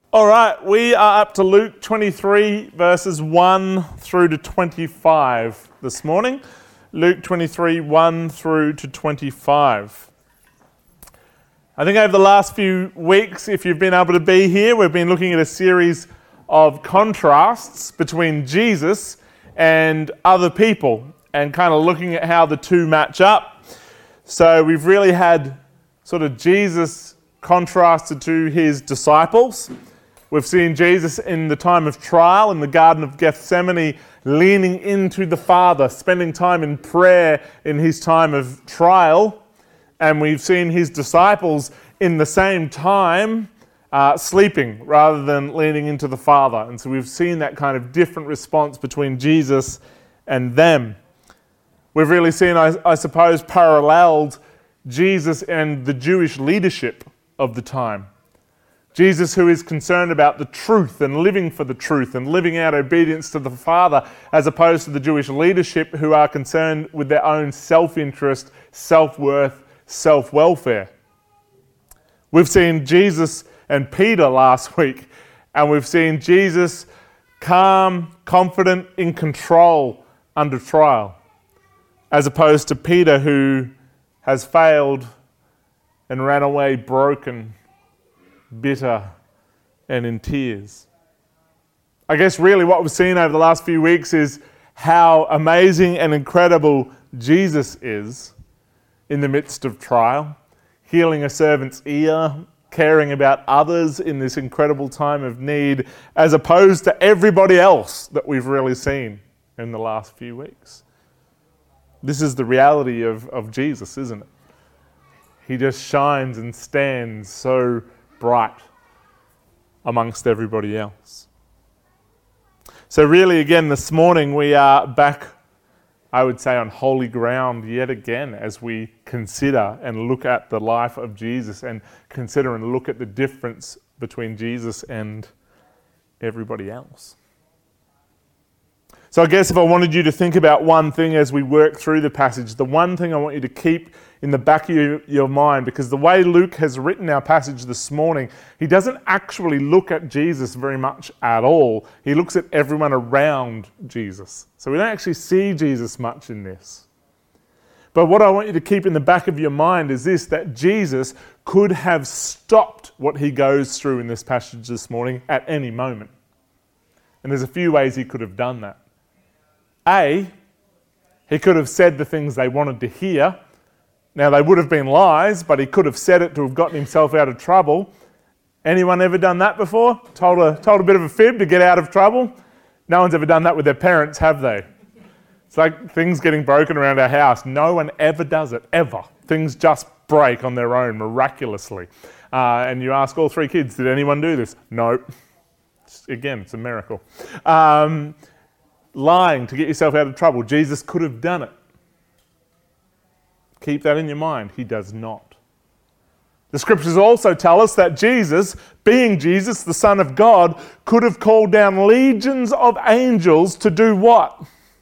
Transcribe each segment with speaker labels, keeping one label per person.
Speaker 1: All right, we are up to Luke 23, verses 1 through to 25 this morning. Luke 23, 1 through to 25. I think over the last few weeks, if you've been able to be here, we've been looking at a series of contrasts between Jesus and other people and kind of looking at how the two match up. So we've really had sort of Jesus contrasted to his disciples. We've seen Jesus in the time of trial in the Garden of Gethsemane, leaning into the Father, spending time in prayer in his time of trial. And we've seen his disciples in the same time sleeping rather than leaning into the Father. And so we've seen that kind of different response between Jesus and them. We've really seen, I suppose, paralleled Jesus and the Jewish leadership of the time. Jesus, who is concerned about the truth and living for the truth and living out obedience to the Father, as opposed to the Jewish leadership who are concerned with their own self-interest, self-worth, self-welfare. We've seen Jesus and Peter last week, and we've seen Jesus calm, confident, in control under trial, as opposed to Peter who has failed and ran away broken, bitter, and in tears. I guess really what we've seen over the last few weeks is how amazing and incredible Jesus is in the midst of trial, healing a servant's ear, caring about others in this incredible time of need, as opposed to everybody else that we've really seen in the last few weeks. This is the reality of Jesus, isn't it? He just shines and stands so bright amongst everybody else. So really, again, this morning we are back, I would say, on holy ground yet again as we consider and look at the life of Jesus and consider and look at the difference between Jesus and everybody else. So I guess if I wanted you to think about one thing as we work through the passage, the one thing I want you to keep in the back of your mind, because the way Luke has written our passage this morning, he doesn't actually look at Jesus very much at all. He looks at everyone around Jesus. So we don't actually see Jesus much in this. But what I want you to keep in the back of your mind is this, that Jesus could have stopped what he goes through in this passage this morning at any moment. And there's a few ways he could have done that. A, he could have said the things they wanted to hear. Now, they would have been lies, but he could have said it to have gotten himself out of trouble. Anyone ever done that before? Told a bit of a fib to get out of trouble? No one's ever done that with their parents, have they? It's like things getting broken around our house. No one ever does it, ever. Things just break on their own, miraculously. And you ask all three kids, did anyone do this? No. Again, it's a miracle. Lying to get yourself out of trouble. Jesus could have done it. Keep that in your mind. He does not. The scriptures also tell us that Jesus, being Jesus, the Son of God, could have called down legions of angels to do what?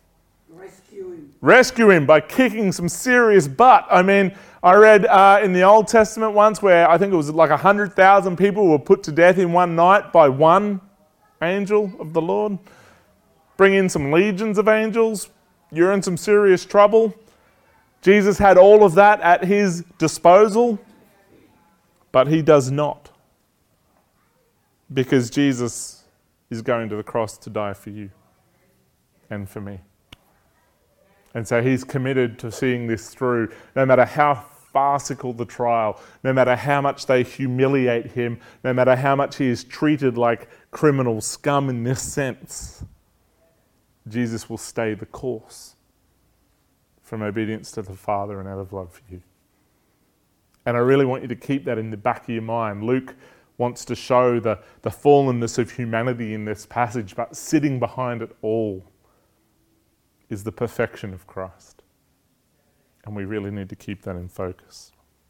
Speaker 1: Rescue him by kicking some serious butt. I mean, I read in the Old Testament once where I think it was like 100,000 people were put to death in one night by one angel of the Lord. Bring in some legions of angels, you're in some serious trouble. Jesus had all of that at his disposal, but he does not. Because Jesus is going to the cross to die for you and for me. And so he's committed to seeing this through, no matter how farcical the trial, no matter how much they humiliate him, no matter how much he is treated like criminal scum in this sense. Jesus will stay the course from obedience to the Father and out of love for you. And I really want you to keep that in the back of your mind. Luke wants to show the fallenness of humanity in this passage, but sitting behind it all is the perfection of Christ. And we really need to keep that in focus.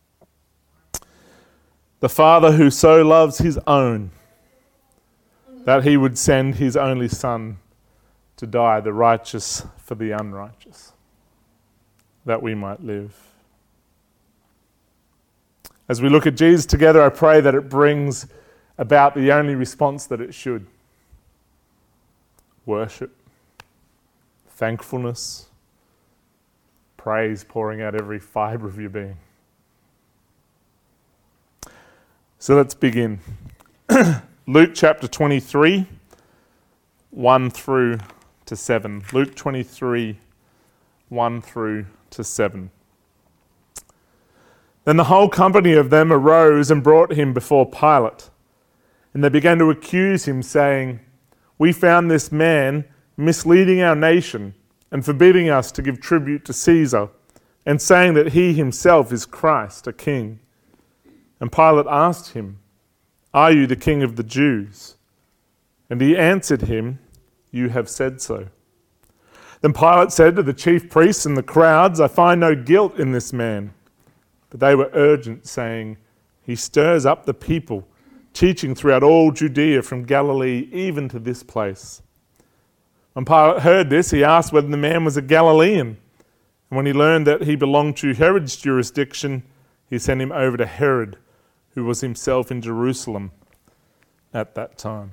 Speaker 1: The Father who so loves his own that he would send his only Son to die, the righteous for the unrighteous, that we might live. As we look at Jesus together, I pray that it brings about the only response that it should. Worship, thankfulness, praise pouring out every fibre of your being. So let's begin. Luke chapter 23, 1 through to 7. Luke 23, 1 through to 7. Then the whole company of them arose and brought him before Pilate. And they began to accuse him, saying, "We found this man misleading our nation and forbidding us to give tribute to Caesar, and saying that he himself is Christ, a king." And Pilate asked him, "Are you the king of the Jews?" And he answered him, "You have said so." Then Pilate said to the chief priests and the crowds, "I find no guilt in this man." But they were urgent, saying, "He stirs up the people, teaching throughout all Judea from Galilee even to this place." When Pilate heard this, he asked whether the man was a Galilean. And when he learned that he belonged to Herod's jurisdiction, he sent him over to Herod, who was himself in Jerusalem at that time.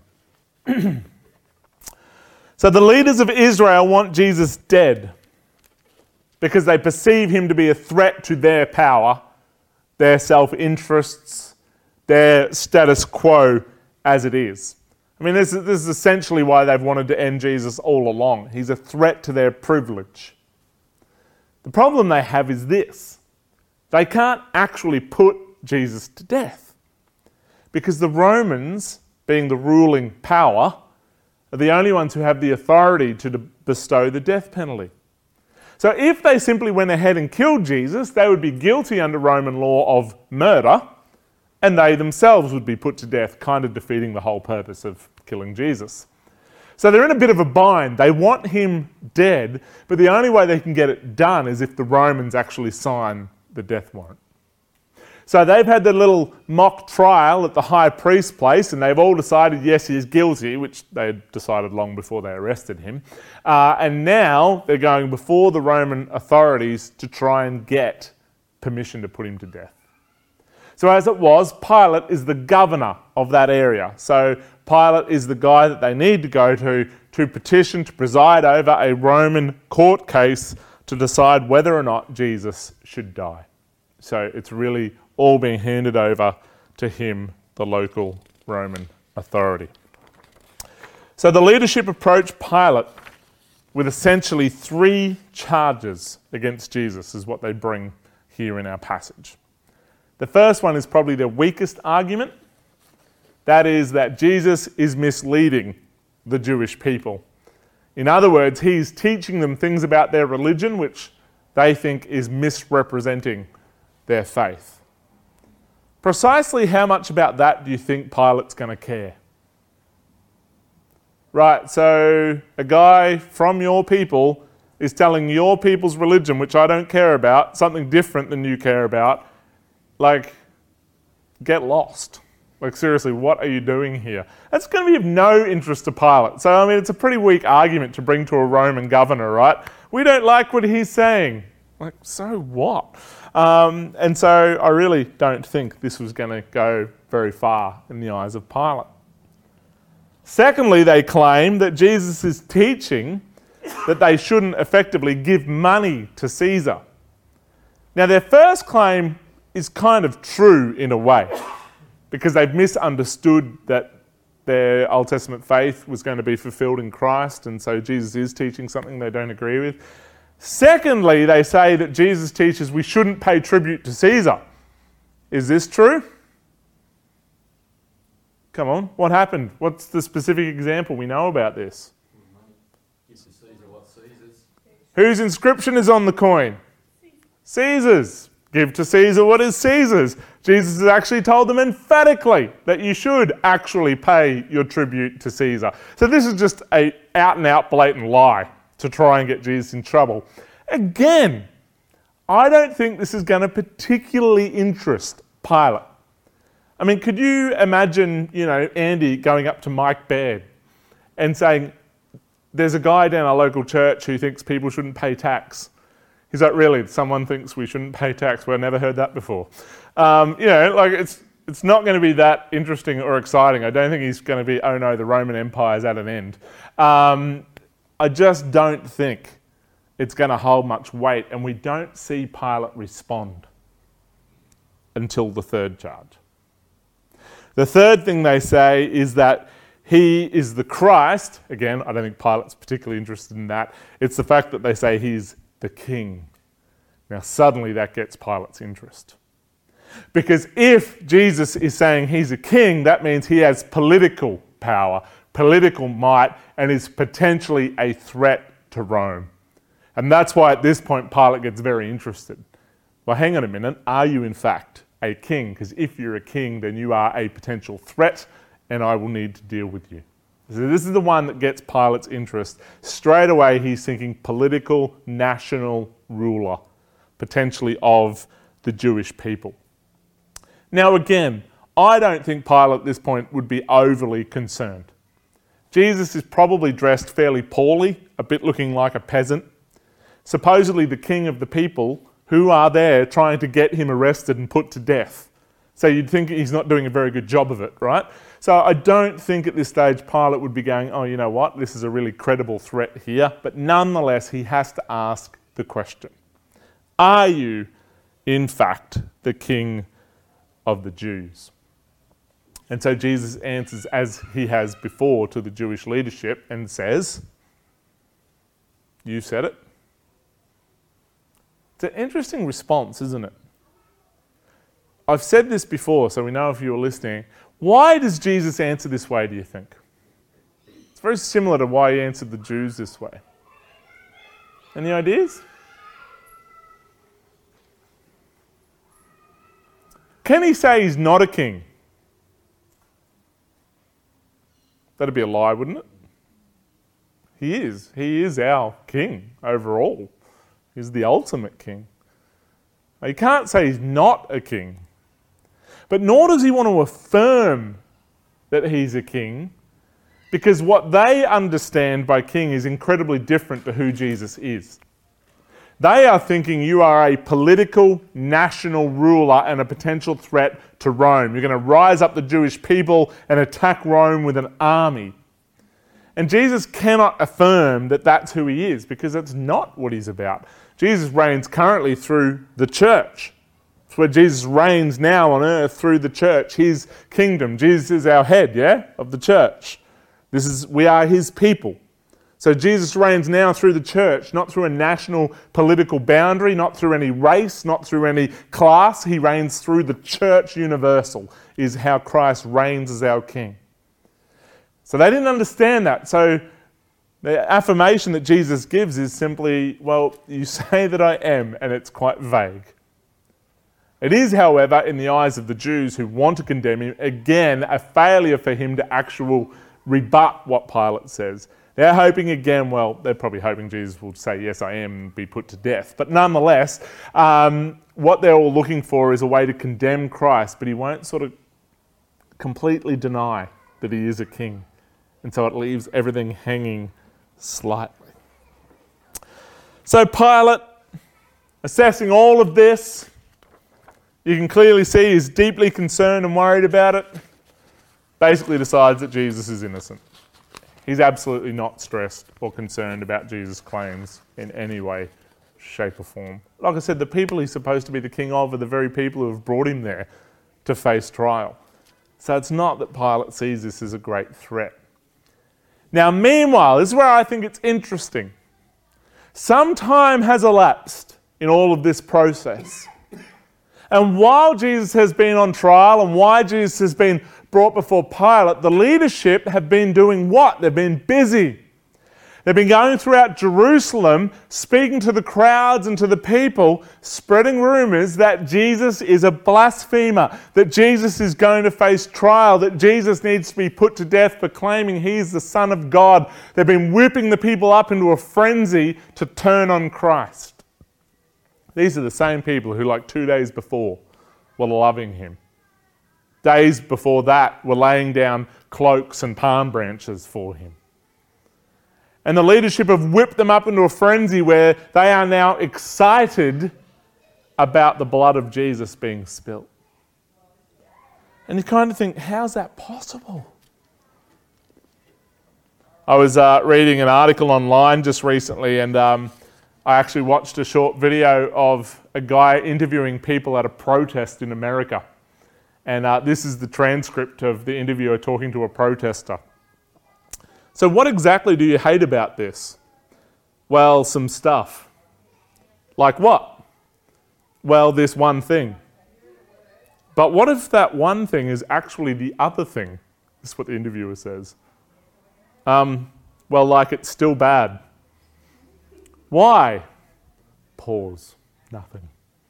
Speaker 1: So the leaders of Israel want Jesus dead because they perceive him to be a threat to their power, their self-interests, their status quo as it is. I mean, this is essentially why they've wanted to end Jesus all along. He's a threat to their privilege. The problem they have is this. They can't actually put Jesus to death because the Romans, being the ruling power, are the only ones who have the authority to bestow the death penalty. So if they simply went ahead and killed Jesus, they would be guilty under Roman law of murder, and they themselves would be put to death, kind of defeating the whole purpose of killing Jesus. So they're in a bit of a bind. They want him dead, but the only way they can get it done is if the Romans actually sign the death warrant. So they've had their little mock trial at the high priest's place, and they've all decided, yes, he is guilty, which they had decided long before they arrested him. And now they're going before the Roman authorities to try and get permission to put him to death. So as it was, Pilate is the governor of that area. So Pilate is the guy that they need to go to petition, to preside over a Roman court case to decide whether or not Jesus should die. So it's really all being handed over to him, the local Roman authority. So the leadership approached Pilate with essentially 3 charges against Jesus, is what they bring here in our passage. The first one is probably their weakest argument. That is that Jesus is misleading the Jewish people. In other words, he's teaching them things about their religion which they think is misrepresenting their faith. Precisely how much about that do you think Pilate's going to care? Right, so a guy from your people is telling your people's religion, which I don't care about, something different than you care about. Like, get lost. Like, seriously, what are you doing here? That's going to be of no interest to Pilate. So, I mean, it's a pretty weak argument to bring to a Roman governor, right? We don't like what he's saying. Like, so what? And so I really don't think this was going to go very far in the eyes of Pilate. Secondly, they claim that Jesus is teaching that they shouldn't effectively give money to Caesar. Now, their first claim is kind of true in a way, because they've misunderstood that their Old Testament faith was going to be fulfilled in Christ, and so Jesus is teaching something they don't agree with. Secondly, they say that Jesus teaches we shouldn't pay tribute to Caesar. Is this true? Come on, what happened? What's the specific example we know about this?
Speaker 2: Give to Caesar what's Caesar's.
Speaker 1: Whose inscription is on the coin? Caesar's. Give to Caesar what is Caesar's. Jesus has actually told them emphatically that you should actually pay your tribute to Caesar. So this is just an out-and-out blatant lie to try and get Jesus in trouble. Again, I don't think this is going to particularly interest Pilate. I mean, could you imagine, Andy going up to Mike Baird and saying, there's a guy down our local church who thinks people shouldn't pay tax. He's like, really? Someone thinks we shouldn't pay tax? Well, I've never heard that before. it's not going to be that interesting or exciting. I don't think he's going to be, oh no, the Roman Empire's at an end. I just don't think it's going to hold much weight, and we don't see Pilate respond until the third charge. The third thing they say is that he is the Christ. Again, I don't think Pilate's particularly interested in that. It's the fact that they say he's the king. Now suddenly that gets Pilate's interest. Because if Jesus is saying he's a king, that means he has political power, political might, and is potentially a threat to Rome. And that's why at this point Pilate gets very interested. Well, hang on a minute, are you in fact a king? Because if you're a king, then you are a potential threat, and I will need to deal with you. So this is the one that gets Pilate's interest. Straight away he's thinking political, national ruler, potentially of the Jewish people. Now again, I don't think Pilate at this point would be overly concerned. Jesus is probably dressed fairly poorly, a bit looking like a peasant. Supposedly the king of the people who are there trying to get him arrested and put to death. So you'd think he's not doing a very good job of it, right? So I don't think at this stage Pilate would be going, oh, you know what, this is a really credible threat here. But nonetheless, he has to ask the question, are you in fact the king of the Jews? And so Jesus answers as he has before to the Jewish leadership and says, you said it. It's an interesting response, isn't it? I've said this before, so we know if you were listening. Why does Jesus answer this way, do you think? It's very similar to why he answered the Jews this way. Any ideas? Can he say he's not a king? That'd be a lie, wouldn't it? He is. He is our king overall. He's the ultimate king. Now, you can't say he's not a king. But nor does he want to affirm that he's a king, because what they understand by king is incredibly different to who Jesus is. They are thinking you are a political, national ruler and a potential threat to Rome. You're going to rise up the Jewish people and attack Rome with an army. And Jesus cannot affirm that that's who he is, because that's not what he's about. Jesus reigns currently through the church. It's where Jesus reigns now on earth through the church, his kingdom. Jesus is our head, of the church. We are his people. So Jesus reigns now through the church, not through a national political boundary, not through any race, not through any class. He reigns through the church universal, is how Christ reigns as our king. So they didn't understand that. So the affirmation that Jesus gives is simply, well, you say that I am, and it's quite vague. It is, however, in the eyes of the Jews who want to condemn him, again, a failure for him to actually rebut what Pilate says. They're hoping again, well, they're probably hoping Jesus will say, yes, I am, and be put to death. But nonetheless, what they're all looking for is a way to condemn Christ, but he won't sort of completely deny that he is a king. And so it leaves everything hanging slightly. So Pilate, assessing all of this, you can clearly see he's deeply concerned and worried about it, basically decides that Jesus is innocent. He's absolutely not stressed or concerned about Jesus' claims in any way, shape or form. Like I said, the people he's supposed to be the king of are the very people who have brought him there to face trial. So it's not that Pilate sees this as a great threat. Now, meanwhile, this is where I think it's interesting. Some time has elapsed in all of this process. And while Jesus has been on trial and while Jesus has been brought before Pilate, the leadership have been doing what? They've been busy. They've been going throughout Jerusalem, speaking to the crowds and to the people, spreading rumours that Jesus is a blasphemer, that Jesus is going to face trial, that Jesus needs to be put to death for claiming he's the Son of God. They've been whipping the people up into a frenzy to turn on Christ. These are the same people who, like 2 days before, were loving him. Days before that, were laying down cloaks and palm branches for him. And the leadership have whipped them up into a frenzy where they are now excited about the blood of Jesus being spilt. And you kind of think, how's that possible? I was reading an article online just recently, and I actually watched a short video of a guy interviewing people at a protest in America. And this is the transcript of the interviewer talking to a protester. So what exactly do you hate about this? Well, some stuff. Like what? Well, this one thing. But what if that one thing is actually the other thing? This is what the interviewer says. Well, like it's still bad. Why? Pause. Nothing.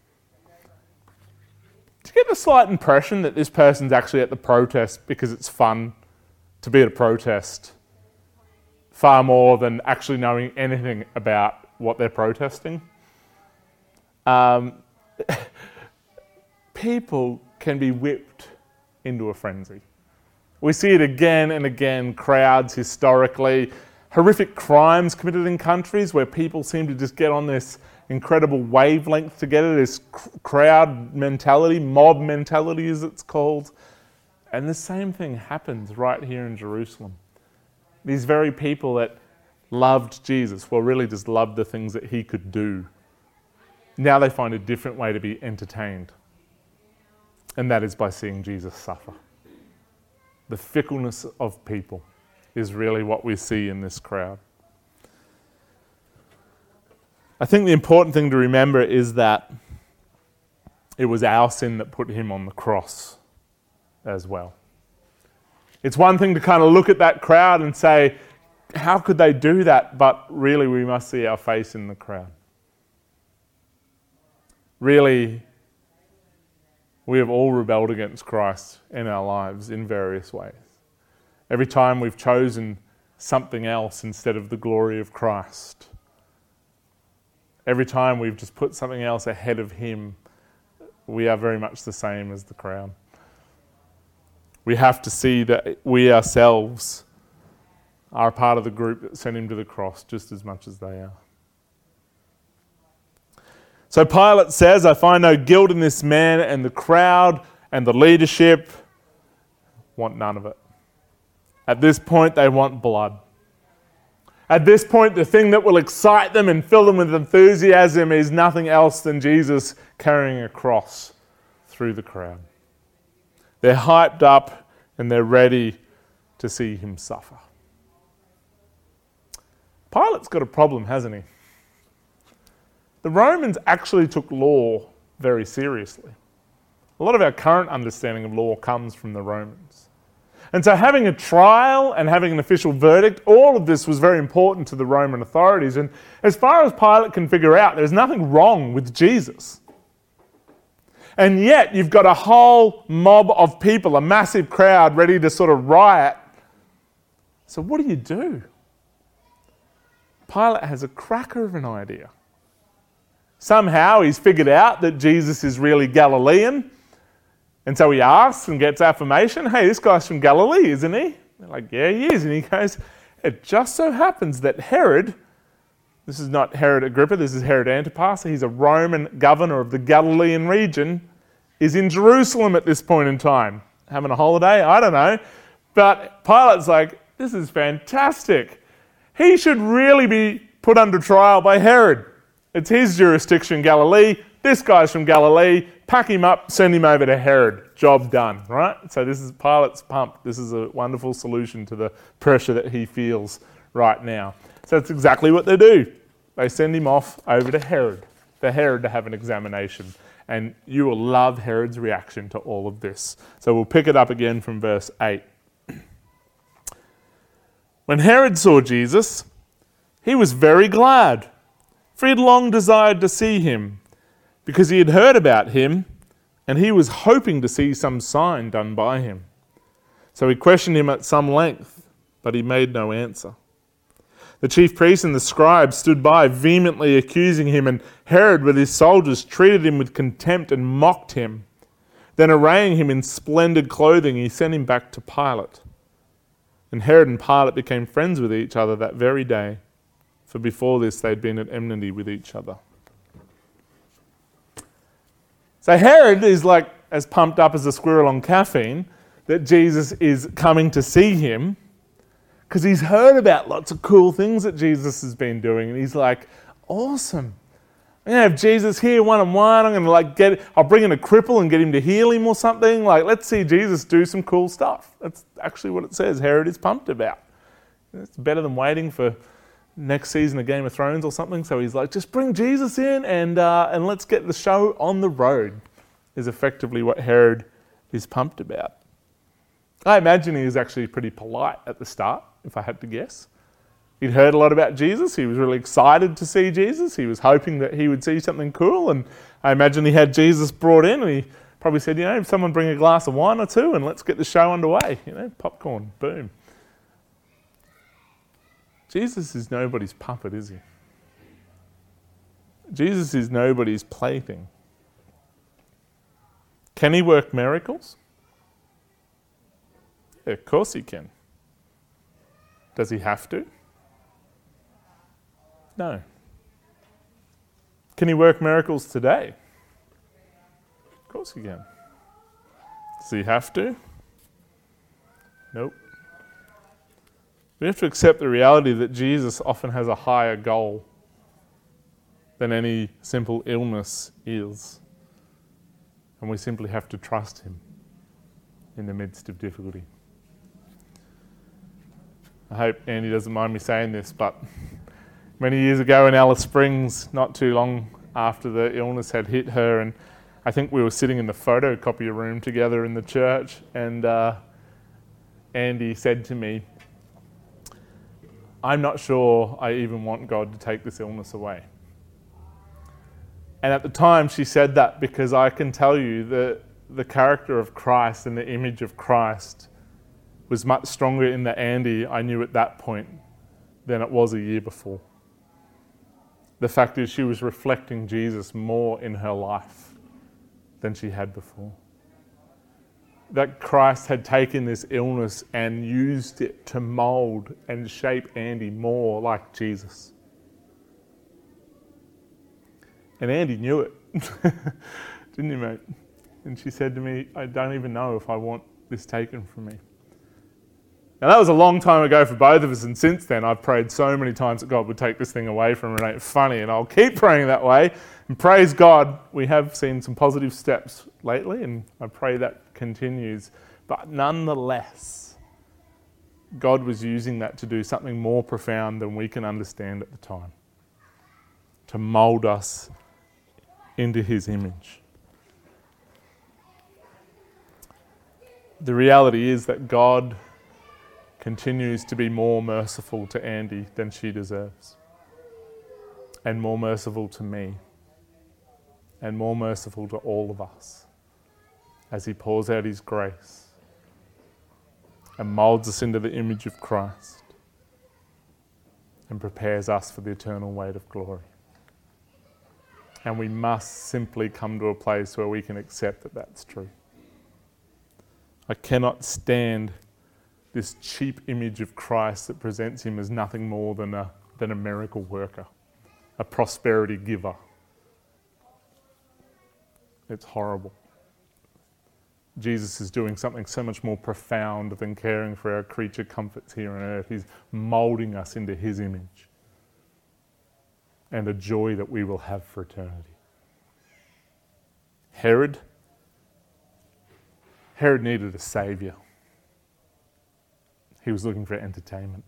Speaker 1: Do you get the slight impression that this person's actually at the protest because it's fun to be at a protest, far more than actually knowing anything about what they're protesting? People can be whipped into a frenzy. We see it again and again, crowds historically, horrific crimes committed in countries where people seem to just get on this incredible wavelength together, this crowd mentality, mob mentality as it's called. And the same thing happens right here in Jerusalem. These very people that loved Jesus, well, really just loved the things that he could do. Now they find a different way to be entertained. And that is by seeing Jesus suffer. The fickleness of people is really what we see in this crowd. I think the important thing to remember is that it was our sin that put him on the cross as well. It's one thing to kind of look at that crowd and say, how could they do that? But really, we must see our face in the crowd. Really, we have all rebelled against Christ in our lives in various ways. Every time we've chosen something else instead of the glory of Christ. Every time we've just put something else ahead of him, we are very much the same as the crowd. We have to see that we ourselves are a part of the group that sent him to the cross just as much as they are. So Pilate says, I find no guilt in this man, and the crowd and the leadership want none of it. At this point, they want blood. At this point, the thing that will excite them and fill them with enthusiasm is nothing else than Jesus carrying a cross through the crowd. They're hyped up and they're ready to see him suffer. Pilate's got a problem, hasn't he? The Romans actually took law very seriously. A lot of our current understanding of law comes from the Romans. And so having a trial and having an official verdict, all of this was very important to the Roman authorities. And as far as Pilate can figure out, there's nothing wrong with Jesus. And yet you've got a whole mob of people, a massive crowd ready to sort of riot. So what do? Pilate has a cracker of an idea. Somehow he's figured out that Jesus is really Galilean. And so he asks and gets affirmation, hey, this guy's from Galilee, isn't he? They're like, yeah, he is. And he goes, it just so happens that Herod, this is not Herod Agrippa, this is Herod Antipas, he's a Roman governor of the Galilean region, is in Jerusalem at this point in time. Having a holiday? I don't know. But Pilate's like, this is fantastic. He should really be put under trial by Herod. It's his jurisdiction, Galilee. This guy's from Galilee. Pack him up, send him over to Herod. Job done, right? So this is Pilate's pumped. This is a wonderful solution to the pressure that he feels right now. So that's exactly what they do. They send him off over to Herod, for Herod to have an examination. And you will love Herod's reaction to all of this. So we'll pick it up again from verse 8. When Herod saw Jesus, he was very glad, for he had long desired to see him, because he had heard about him, and he was hoping to see some sign done by him. So he questioned him at some length, but he made no answer. The chief priests and the scribes stood by, vehemently accusing him, and Herod with his soldiers treated him with contempt and mocked him. Then arraying him in splendid clothing, he sent him back to Pilate. And Herod and Pilate became friends with each other that very day, for before this they'd been at enmity with each other. So Herod is like as pumped up as a squirrel on caffeine that Jesus is coming to see him, because he's heard about lots of cool things that Jesus has been doing, and he's like, awesome. I'm going to have Jesus here one-on-one. I'm going to I'll bring in a cripple and get him to heal him or something. Let's see Jesus do some cool stuff. That's actually what it says Herod is pumped about. It's better than waiting for next season of Game of Thrones or something. So he's like, just bring Jesus in and let's get the show on the road, is effectively what Herod is pumped about. I imagine he was actually pretty polite at the start, if I had to guess. He'd heard a lot about Jesus. He was really excited to see Jesus. He was hoping that he would see something cool. And I imagine he had Jesus brought in and he probably said, if someone bring a glass of wine or two and let's get the show underway. Popcorn, boom. Jesus is nobody's puppet, is he? Jesus is nobody's plaything. Can he work miracles? Yeah, of course he can. Does he have to? No. Can he work miracles today? Of course he can. Does he have to? Nope. We have to accept the reality that Jesus often has a higher goal than any simple illness is. And we simply have to trust him in the midst of difficulty. I hope Andy doesn't mind me saying this, but many years ago in Alice Springs, not too long after the illness had hit her, and I think we were sitting in the photocopier room together in the church, and Andy said to me, I'm not sure I even want God to take this illness away. And at the time she said that because I can tell you that the character of Christ and the image of Christ was much stronger in the Andy I knew at that point than it was a year before. The fact is she was reflecting Jesus more in her life than she had before. That Christ had taken this illness and used it to mould and shape Andy more like Jesus. And Andy knew it, didn't he, mate? And she said to me, I don't even know if I want this taken from me. Now that was a long time ago for both of us, and since then I've prayed so many times that God would take this thing away from her. It ain't funny, and I'll keep praying that way. And praise God, we have seen some positive steps lately, and I pray that continues. But nonetheless, God was using that to do something more profound than we can understand at the time, to mould us into his image. The reality is that God continues to be more merciful to Andy than she deserves, and more merciful to me, and more merciful to all of us as he pours out his grace and moulds us into the image of Christ and prepares us for the eternal weight of glory. And we must simply come to a place where we can accept that that's true. I cannot stand this cheap image of Christ that presents him as nothing more than a miracle worker, a prosperity giver. It's horrible. Jesus is doing something so much more profound than caring for our creature comforts here on earth. He's moulding us into his image and a joy that we will have for eternity. Herod needed a saviour. He was looking for entertainment.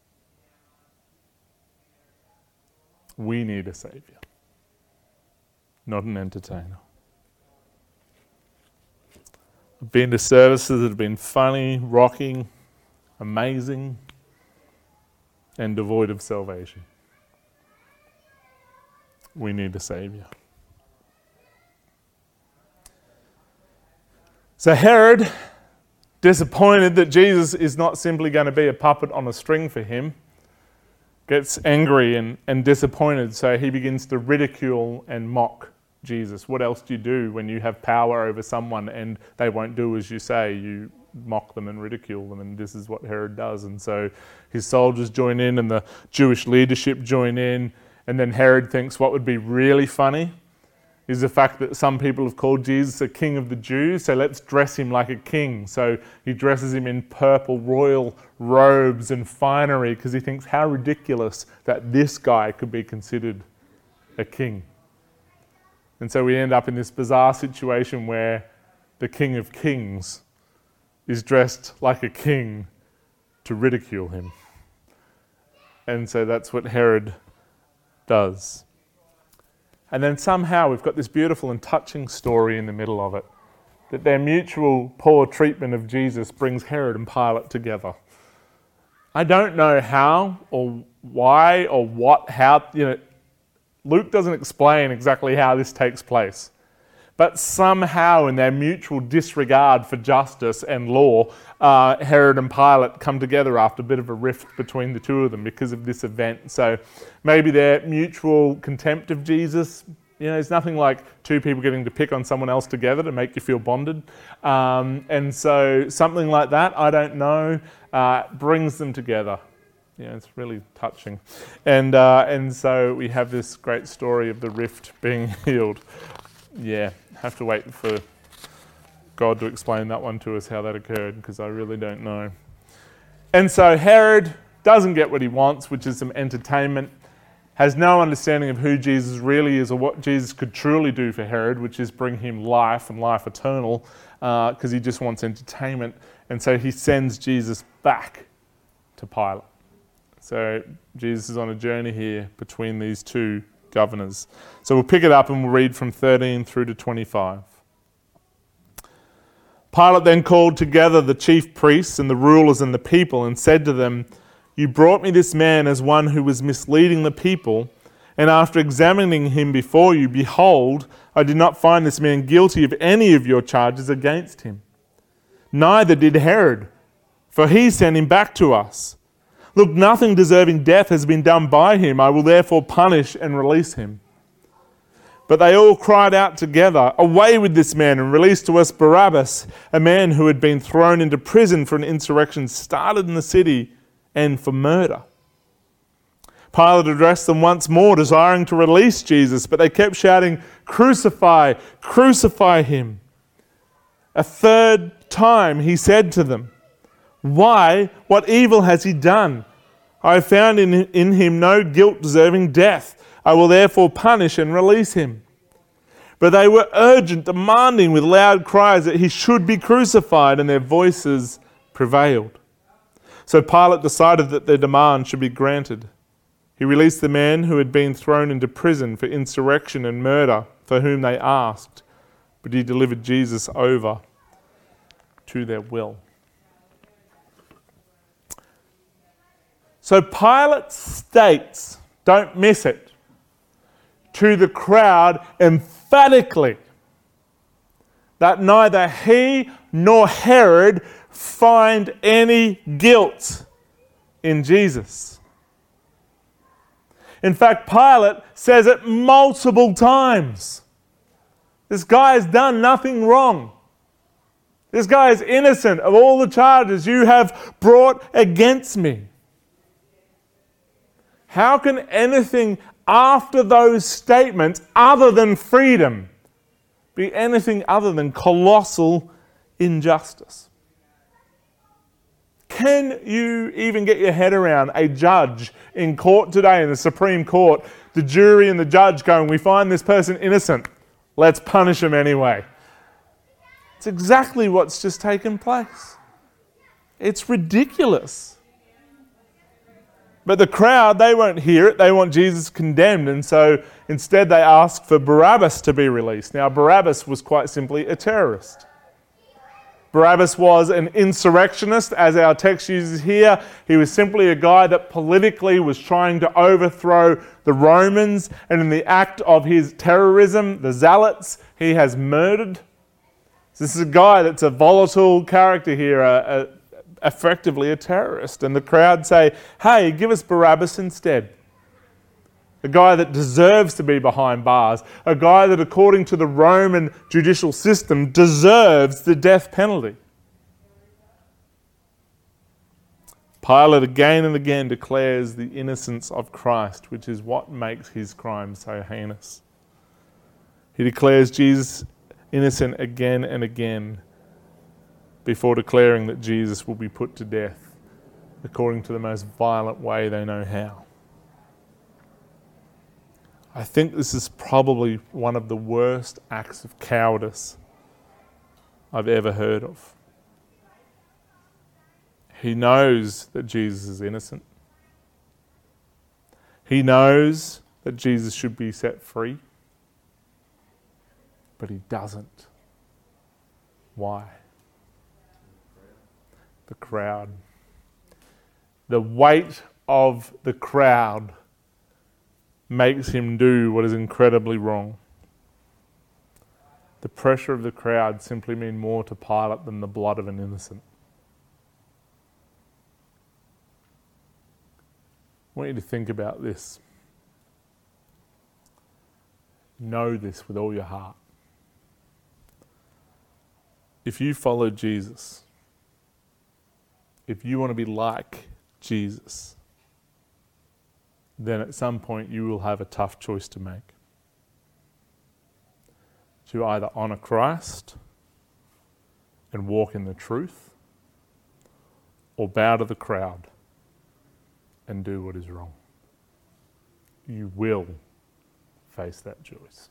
Speaker 1: We need a saviour, not an entertainer. I've been to services that have been funny, rocking, amazing, and devoid of salvation. We need a saviour. So Herod, disappointed that Jesus is not simply going to be a puppet on a string for him, gets angry and disappointed, so he begins to ridicule and mock Jesus. What else do you do when you have power over someone and they won't do as you say? You mock them and ridicule them, and this is what Herod does. And so his soldiers join in and the Jewish leadership join in, and then Herod thinks what would be really funny is the fact that some people have called Jesus a king of the Jews, so let's dress him like a king. So he dresses him in purple royal robes and finery because he thinks how ridiculous that this guy could be considered a king. And so we end up in this bizarre situation where the King of Kings is dressed like a king to ridicule him. And so that's what Herod does. And then somehow we've got this beautiful and touching story in the middle of it, that their mutual poor treatment of Jesus brings Herod and Pilate together. I don't know how or why or how, Luke doesn't explain exactly how this takes place. But somehow in their mutual disregard for justice and law, Herod and Pilate come together after a bit of a rift between the two of them because of this event. So maybe their mutual contempt of Jesus, it's nothing like two people getting to pick on someone else together to make you feel bonded. And so something like that, I don't know, brings them together. It's really touching. And so we have this great story of the rift being healed. Have to wait for God to explain that one to us, how that occurred, because I really don't know. And so Herod doesn't get what he wants, which is some entertainment, has no understanding of who Jesus really is or what Jesus could truly do for Herod, which is bring him life and life eternal, because he just wants entertainment. And so he sends Jesus back to Pilate. So Jesus is on a journey here between these two governors. So we'll pick it up and we'll read from 13 through to 25. Pilate then called together the chief priests and the rulers and the people and said to them, "You brought me this man as one who was misleading the people, and after examining him before you, behold, I did not find this man guilty of any of your charges against him. Neither did Herod, for he sent him back to us. Look, nothing deserving death has been done by him. I will therefore punish and release him." But they all cried out together, "Away with this man and release to us Barabbas, a man who had been thrown into prison for an insurrection started in the city and for murder." Pilate addressed them once more, desiring to release Jesus, but they kept shouting, "Crucify, crucify him." A third time he said to them, "Why? What evil has he done? I have found in him no guilt deserving death. I will therefore punish and release him." But they were urgent, demanding with loud cries that he should be crucified, and their voices prevailed. So Pilate decided that their demand should be granted. He released the man who had been thrown into prison for insurrection and murder, for whom they asked, but he delivered Jesus over to their will. So Pilate states, don't miss it, to the crowd emphatically that neither he nor Herod find any guilt in Jesus. In fact, Pilate says it multiple times. This guy has done nothing wrong. This guy is innocent of all the charges you have brought against me. How can anything after those statements, other than freedom, be anything other than colossal injustice? Can you even get your head around a judge in court today, in the Supreme Court, the jury and the judge going, "We find this person innocent, let's punish him anyway"? It's exactly what's just taken place. It's ridiculous. But the crowd, they won't hear it. They want Jesus condemned. And so instead they ask for Barabbas to be released. Now, Barabbas was quite simply a terrorist. Barabbas was an insurrectionist, as our text uses here. He was simply a guy that politically was trying to overthrow the Romans. And in the act of his terrorism, the Zealots, he has murdered. So this is a guy that's a volatile character here, effectively a terrorist. And the crowd say, "Hey, give us Barabbas instead." A guy that deserves to be behind bars. A guy that, according to the Roman judicial system, deserves the death penalty. Pilate again and again declares the innocence of Christ, which is what makes his crime so heinous. He declares Jesus innocent again and again before declaring that Jesus will be put to death according to the most violent way they know how. I think this is probably one of the worst acts of cowardice I've ever heard of. He knows that Jesus is innocent. He knows that Jesus should be set free, but he doesn't. Why? The crowd. The weight of the crowd makes him do what is incredibly wrong. The pressure of the crowd simply means more to Pilate than the blood of an innocent. I want you to think about this. Know this with all your heart. If you follow Jesus, if you want to be like Jesus, then at some point you will have a tough choice to make. To either honor Christ and walk in the truth, or bow to the crowd and do what is wrong. You will face that choice.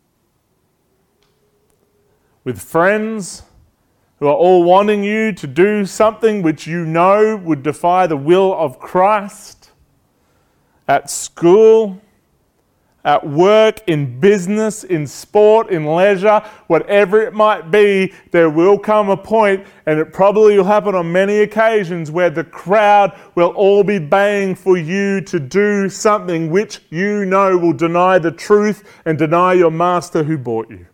Speaker 1: With friends who are all wanting you to do something which you know would defy the will of Christ, at school, at work, in business, in sport, in leisure, whatever it might be, there will come a point, and it probably will happen on many occasions, where the crowd will all be baying for you to do something which you know will deny the truth and deny your master who bought you.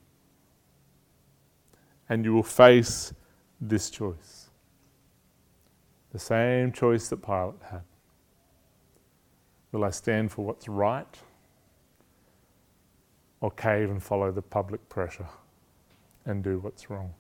Speaker 1: And you will face this choice. The same choice that Pilate had. Will I stand for what's right, or cave and follow the public pressure and do what's wrong?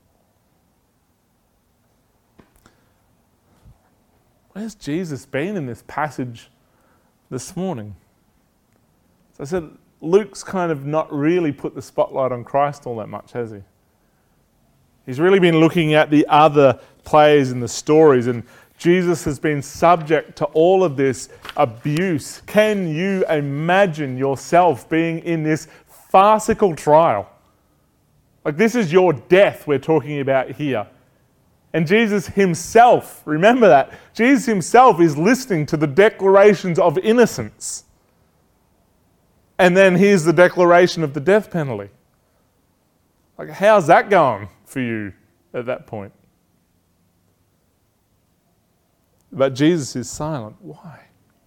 Speaker 1: Where's Jesus been in this passage this morning? So I said, Luke's kind of not really put the spotlight on Christ all that much, has he? He's really been looking at the other players in the stories, and Jesus has been subject to all of this abuse. Can you imagine yourself being in this farcical trial? Like, this is your death we're talking about here. And Jesus himself, remember that, Jesus himself is listening to the declarations of innocence. And then here's the declaration of the death penalty. Like, how's that going for you at that point? But Jesus is silent. Why?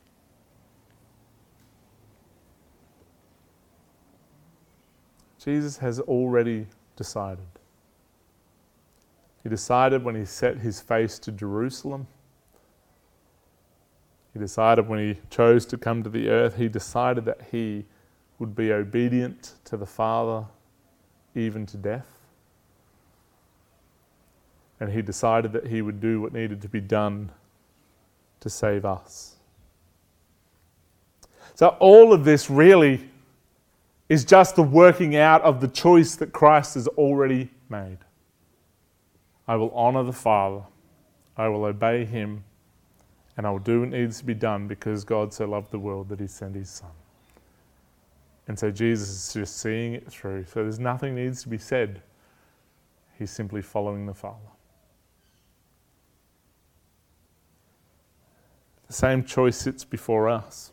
Speaker 1: Jesus has already decided. He decided when he set his face to Jerusalem. He decided when he chose to come to the earth, he decided that he would be obedient to the Father even to death. And he decided that he would do what needed to be done to save us. So all of this really is just the working out of the choice that Christ has already made. I will honour the Father, I will obey him, and I will do what needs to be done because God so loved the world that he sent his Son. And so Jesus is just seeing it through. So there's nothing needs to be said. He's simply following the Father. The same choice sits before us.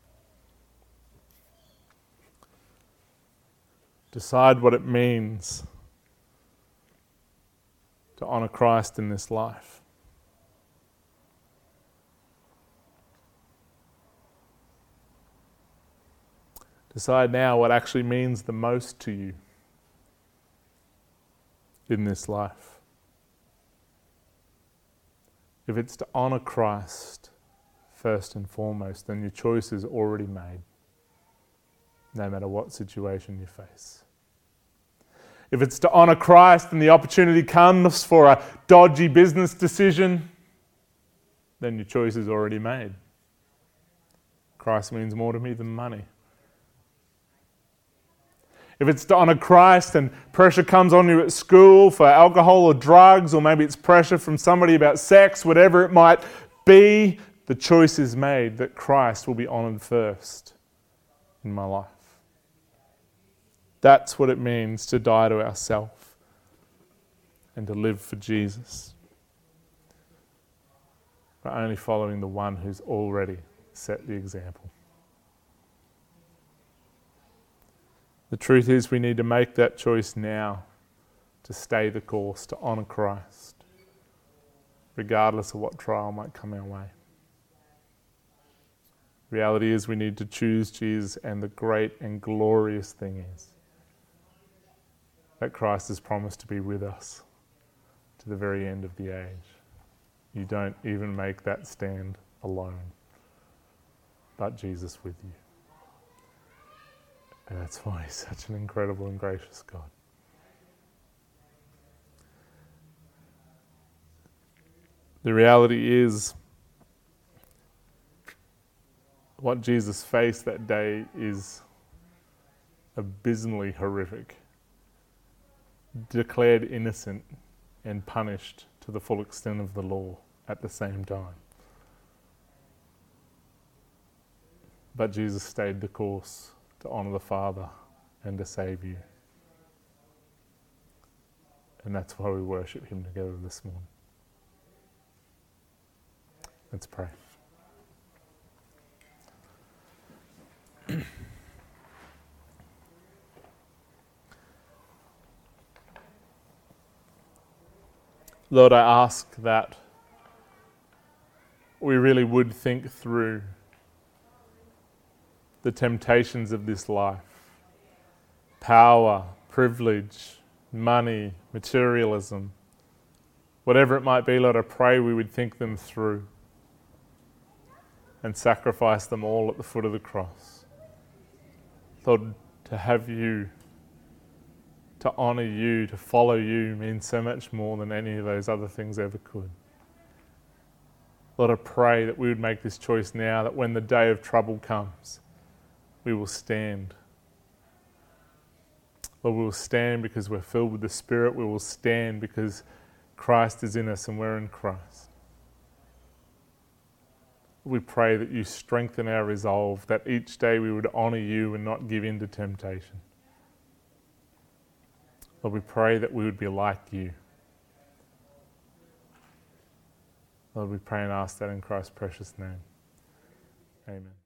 Speaker 1: Decide what it means to honour Christ in this life. Decide now what actually means the most to you in this life. If it's to honour Christ first and foremost, then your choice is already made, no matter what situation you face. If it's to honour Christ and the opportunity comes for a dodgy business decision, then your choice is already made. Christ means more to me than money. If it's to honour Christ and pressure comes on you at school for alcohol or drugs, or maybe it's pressure from somebody about sex, whatever it might be, the choice is made that Christ will be honoured first in my life. That's what it means to die to ourself and to live for Jesus. But only following the one who's already set the example. The truth is we need to make that choice now to stay the course, to honour Christ, regardless of what trial might come our way. Reality is we need to choose Jesus, and the great and glorious thing is that Christ has promised to be with us to the very end of the age. You don't even make that stand alone, but Jesus with you. And that's why He's such an incredible and gracious God. The reality is, what Jesus faced that day is abysmally horrific. Declared innocent and punished to the full extent of the law at the same time. But Jesus stayed the course to honour the Father and to save you. And that's why we worship Him together this morning. Let's pray. Lord, I ask that we really would think through the temptations of this life. Power, privilege, money, materialism, whatever it might be, Lord, I pray we would think them through and sacrifice them all at the foot of the cross. Lord, to have you, to honour you, to follow you means so much more than any of those other things ever could. Lord, I pray that we would make this choice now, that when the day of trouble comes, we will stand. Lord, we will stand because we're filled with the Spirit. We will stand because Christ is in us and we're in Christ. We pray that you strengthen our resolve, that each day we would honour you and not give in to temptation. Lord, we pray that we would be like you. Lord, we pray and ask that in Christ's precious name. Amen.